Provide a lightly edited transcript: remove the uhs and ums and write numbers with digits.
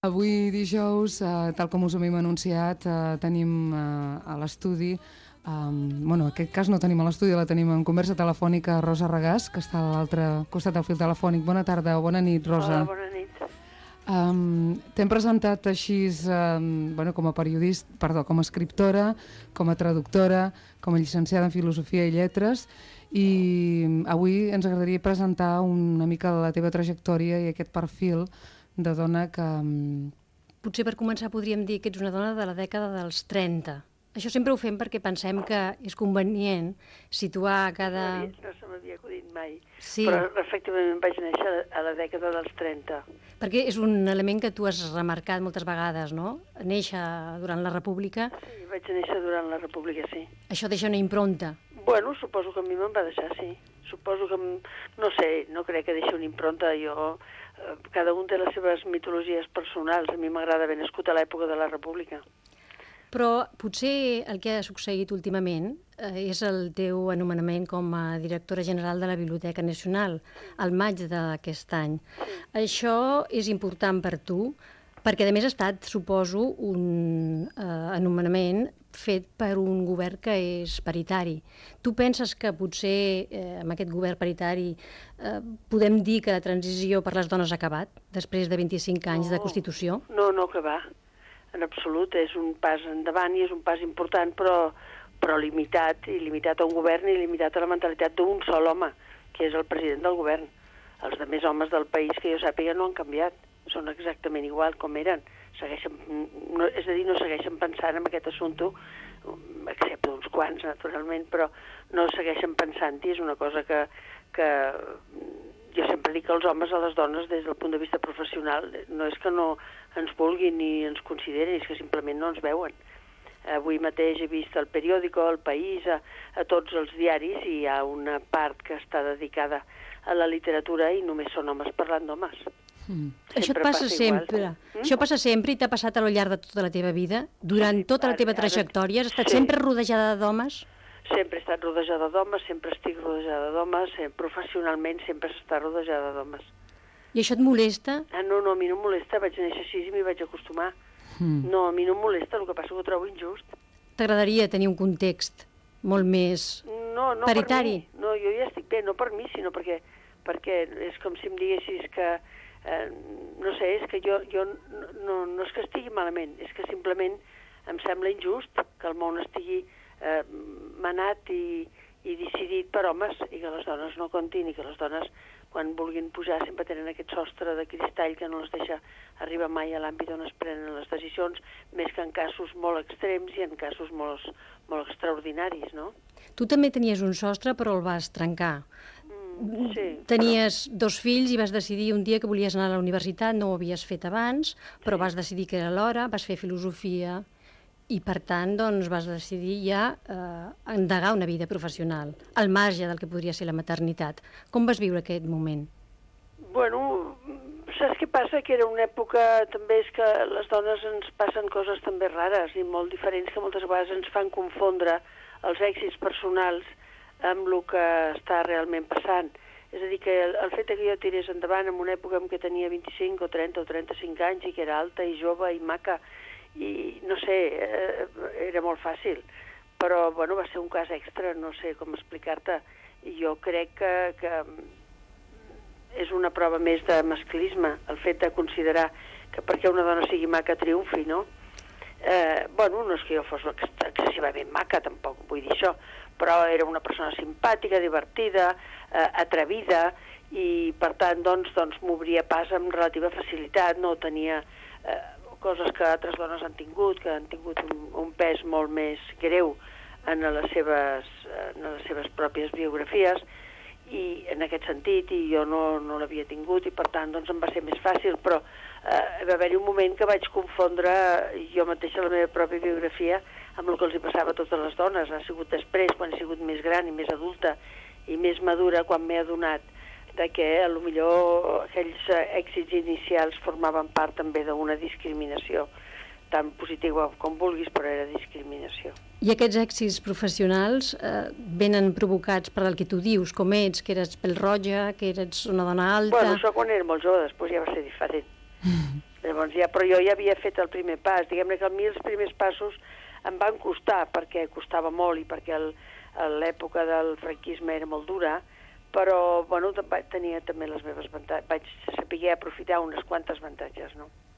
Avui dijous, tal com us hem anunciat, tenim a l'estudi, en aquest cas no tenim a l'estudi, la tenim en conversa telefònica a Rosa Regàs, que està a l'altre costat del fil telefònic. Bona tarda o bona nit, Rosa. Hola, bona nit. T'hem presentat així com a periodista, perdó, com a escriptora, com a traductora, com a llicenciada en Filosofia i Lletres, i avui ens agradaria presentar una mica la teva trajectòria i aquest perfil de dona que... Potser per començar podríem dir que ets una dona de la dècada dels 30. Això sempre ho fem perquè pensem que és convenient situar cada... No se m'havia acudit mai, sí. Però efectivament vaig néixer a la dècada dels 30. Perquè és un element que tu has remarcat moltes vegades, no? Néixer durant la República. Sí, vaig néixer durant la República, sí. Això deixa una impronta. Bueno, suposo que a mi me'n va deixar, sí. Suposo que, no sé, no crec que deixi una impronta. Jo, cada un té les seves mitologies personals. A mi m'agrada haver nascut a l'època de la República. Però potser el que ha succeït últimament és el teu anomenament com a directora general de la Biblioteca Nacional, al maig d'aquest any. Sí. Això és important per tu, perquè a més ha estat, suposo, un anomenament fet per un govern que és paritari. Tu penses que potser amb aquest govern paritari podem dir que la transició per les dones ha acabat, després de 25 anys de Constitució? No, que va. En absolut, és un pas endavant i és un pas important, però limitat, i limitat a un govern i limitat a la mentalitat d'un sol home, que és el president del govern. Els altres homes del país, que jo sàpiga, no han canviat. Són exactament igual com eren. És a dir, no segueixen pensant en aquest assumpte, excepte uns quants, naturalment, però no segueixen pensant-hi. És una cosa que jo sempre dic que els homes a les dones, des del punt de vista professional, no és que no ens vulguin ni ens considerin, és que simplement no ens veuen. Avui mateix he vist el periòdico, el País, a tots els diaris, i hi ha una part que està dedicada a la literatura i només són homes parlant d'homes. Això et passa sempre. Això passa sempre i t'ha passat a lo llarg de tota la teva vida? Durant tota la teva trajectòria has estat sempre rodejada d'homes? Sempre he estat rodejada d'homes, sempre estic rodejada d'homes, professionalment sempre s'està rodejada d'homes. I això et molesta? No, a mi no em molesta, vaig néixer així i m'hi vaig acostumar. No, a mi no em molesta, el que passa que ho trobo injust. T'agradaria tenir un context molt més paritari? No, jo ja estic bé, no per mi, sinó perquè és com si em diguessis que, no sé, és que jo no és que estigui malament, és que simplement em sembla injust que el món estigui manat i decidit per homes i que les dones no comptin i que les dones, quan vulguin pujar, sempre tenen aquest sostre de cristall que no les deixa arribar mai a l'àmbit on es prenen les decisions, més que en casos molt extrems i en casos molt extraordinaris, no? Tu també tenies un sostre, però el vas trencar. Sí. Tenies 2 fills i vas decidir un dia que volies anar a la universitat, no ho havies fet abans, però vas decidir que era l'hora, vas fer filosofia i, per tant, doncs, vas decidir ja endegar una vida professional, al marge del que podria ser la maternitat. Com vas viure aquest moment? Bueno, saps què passa? Que era una època, també, és que les dones ens passen coses també rares i molt diferents que moltes vegades ens fan confondre els èxits personals amb el que està realment passant. És a dir, que el fet que jo tirés endavant en una època en què tenia 25 o 30 o 35 anys i que era alta i jove i maca, i no sé, era molt fàcil, però bueno, va ser un cas extra, no sé com explicar-te. Jo crec que és una prova més de masclisme, el fet de considerar que perquè una dona sigui maca triomfi, no? Bueno, no és que jo fos excessivament maca, tampoc vull dir això, però era una persona simpàtica, divertida, atrevida, i per tant doncs m'obria pas amb relativa facilitat, no tenia coses que altres dones han tingut, que han tingut un pes molt més greu en les seves pròpies biografies, i en aquest sentit, i jo no l'havia tingut, i per tant doncs em va ser més fàcil, però va haver-hi un moment que vaig confondre jo mateixa la meva pròpia biografia amb el que els hi passava a totes les dones. Ha sigut després, quan he sigut més gran i més adulta i més madura, quan m'he adonat de que potser aquells èxits inicials formaven part també d'una discriminació, tan positiva com vulguis, però era discriminació. I aquests èxits professionals venen provocats per el que tu dius, com ets, que eres pèl-roja, que eres una dona alta... Bueno, això quan era molt jove, després ja va ser diferent. Llavors però jo ja havia fet el primer pas. Diguem-ne que a mi els primers passos em van costar, perquè costava molt i perquè l'època del franquisme era molt dura, però, bueno, tenia també les meves avantatges. Vaig saber aprofitar unes quantes avantatges, no?